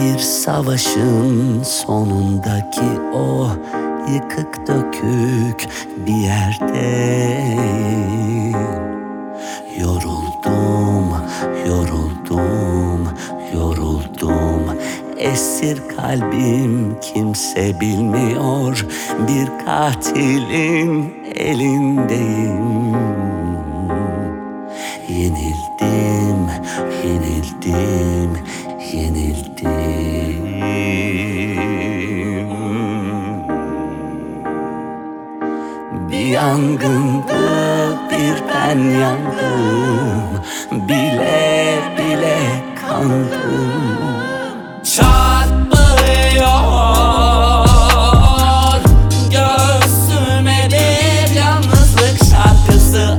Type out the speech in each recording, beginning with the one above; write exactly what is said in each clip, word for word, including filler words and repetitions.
Bir savaşın sonundaki o yıkık dökük bir yerdeyim. Yoruldum, yoruldum, yoruldum. Esir kalbim kimse bilmiyor. Bir katilin elindeyim. Yenildim, yenildim, yenildim. Bir yangındı, bir ben yandım. Bile bile kandım. Çarpıyor göğsüme bir yalnızlık şarkısı.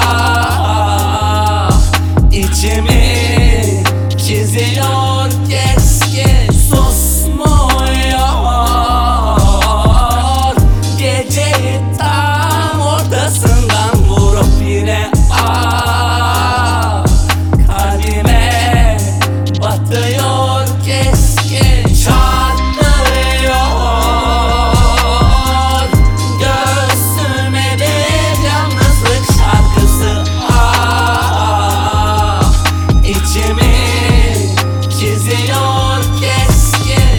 Ah, içimi çiziyor keskin, susmuyor. Geceyi tam ortasından vurup yine ah, kalbime batıyor keskin. Çarpıyor göğsüme bir yalnızlık şarkısı. Ah, içimi çiziyor keskin,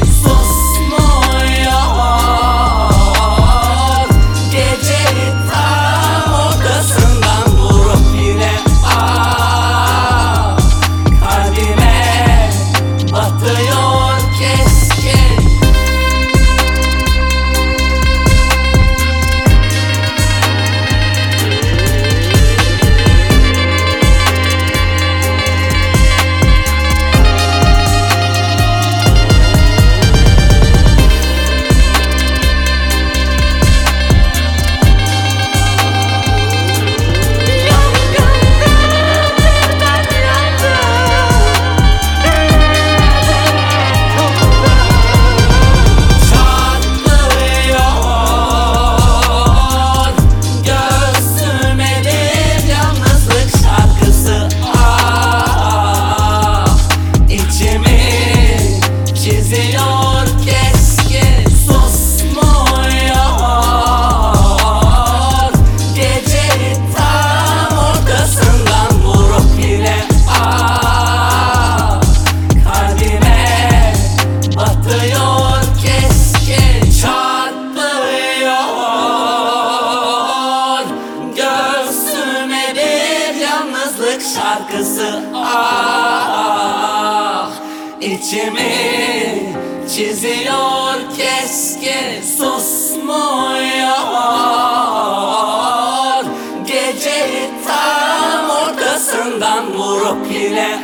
susmuyor. Geceyi tam ortasından vurup yine ah, kalbime batıyor keskin. Çiziyor keskin, susmuyor. Geceyi tam ortasından vurup yine ah, kalbime batıyor keskin. Çarpıyor göğsüme bir yalnızlık şarkısı. Ah, İçimi çiziyor keskin, susmuyor. Geceyi tam ortasından vurup yine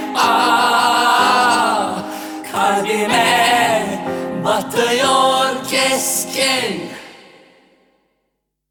ah, kalbime batıyor keskin.